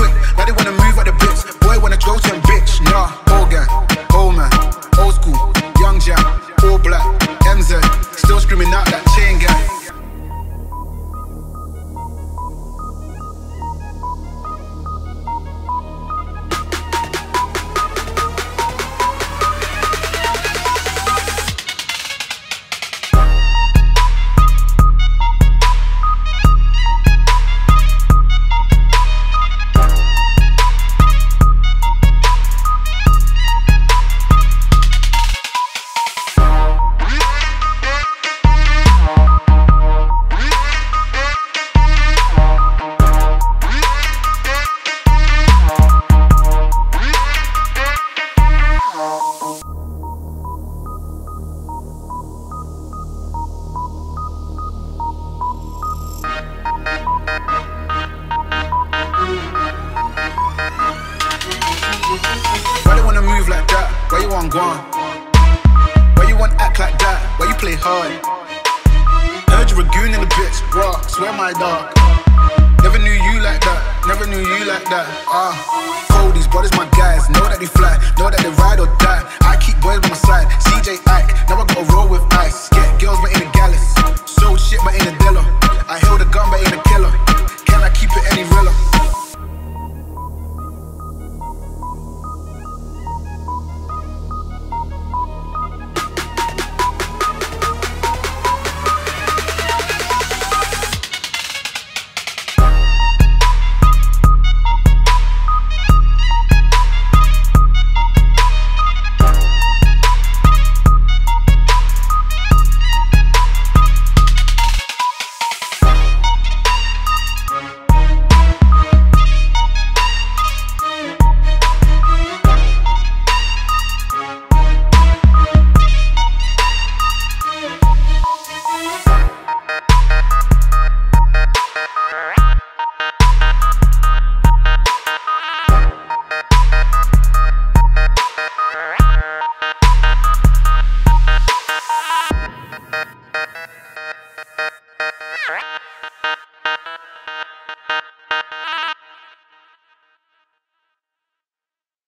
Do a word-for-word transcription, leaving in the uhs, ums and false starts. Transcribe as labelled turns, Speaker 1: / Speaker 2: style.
Speaker 1: quick. Now they wanna move at the bits. Boy wanna go to him, bitch. Nah, old gang, old man, old school, young jam, all black, M Z, still screaming out that chain gang. Why they wanna move like that? Why you want gone? Why you want act like that? Why you play hard? Heard you a goon in the bitch, bro, swear my dog. Never knew you like that, never knew you like that. Ah, uh, Cody's brothers, my guys, know that they fly, know that they ride or die. I keep boys by my side, C J Ike, now I gotta roll with ice. Get girls but ain't a gallus, sold shit but ain't a dealer. I held a gun but ain't a killer. Can I keep it any realer?